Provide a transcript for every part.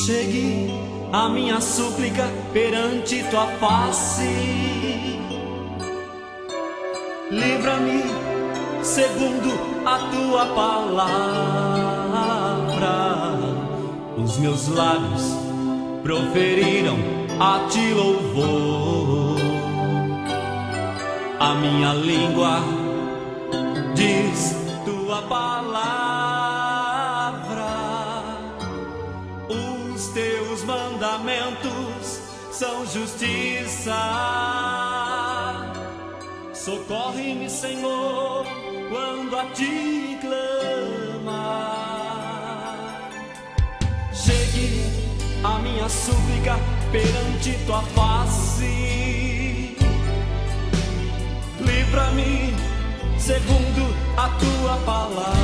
Chegue a minha súplica perante tua face. Livra-me segundo a tua palavra. Os meus lábios proferiram a ti louvor. A minha língua diz tua palavra. Os teus mandamentos são justiça. Socorre-me, Senhor, quando a ti clamar. Chegue a minha súplica perante tua face. Livra-me segundo a tua palavra.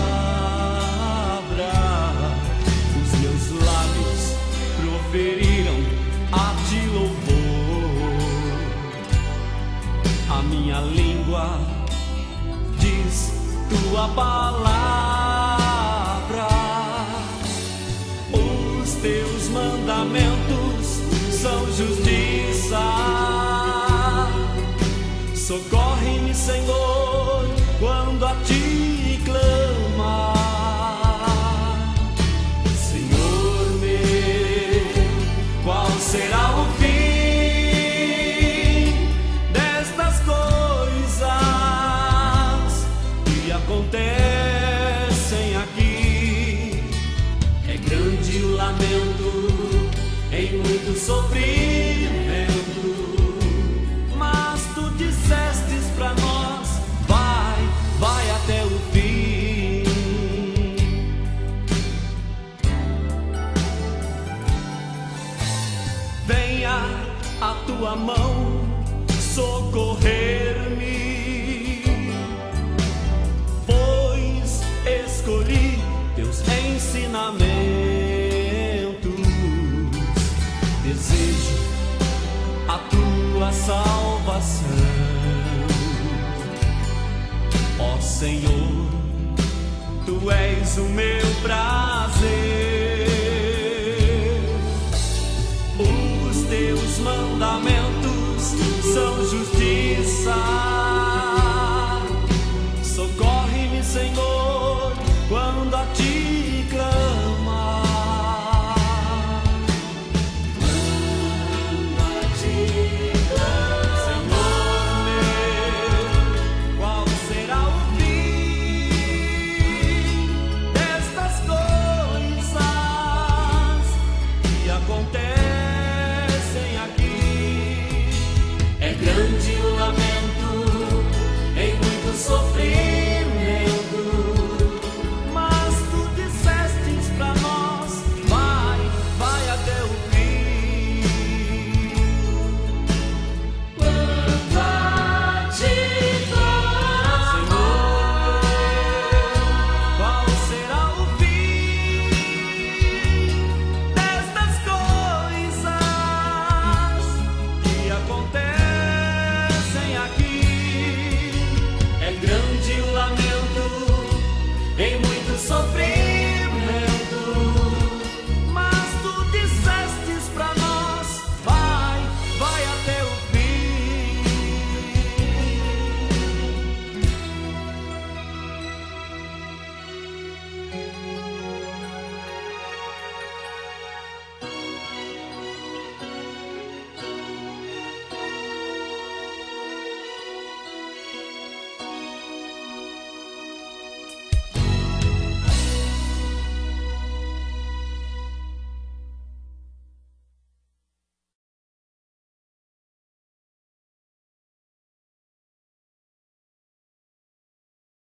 Os meus lábios proferiram a ti louvor. A minha língua diz tua palavra. Os teus mandamentos são justiça. Socorre-me, Senhor, quando a ti clamar. Senhor meu, qual será o fim destas coisas que acontecem aqui? É grande o lamento em muito sofrimento, mas tu dissestes pra nós: vai até o fim. Venha a tua mão socorrer-me, pois escolhi teus ensinamentos. Desejo a tua salvação. Ó Senhor, tu és o meu prazer.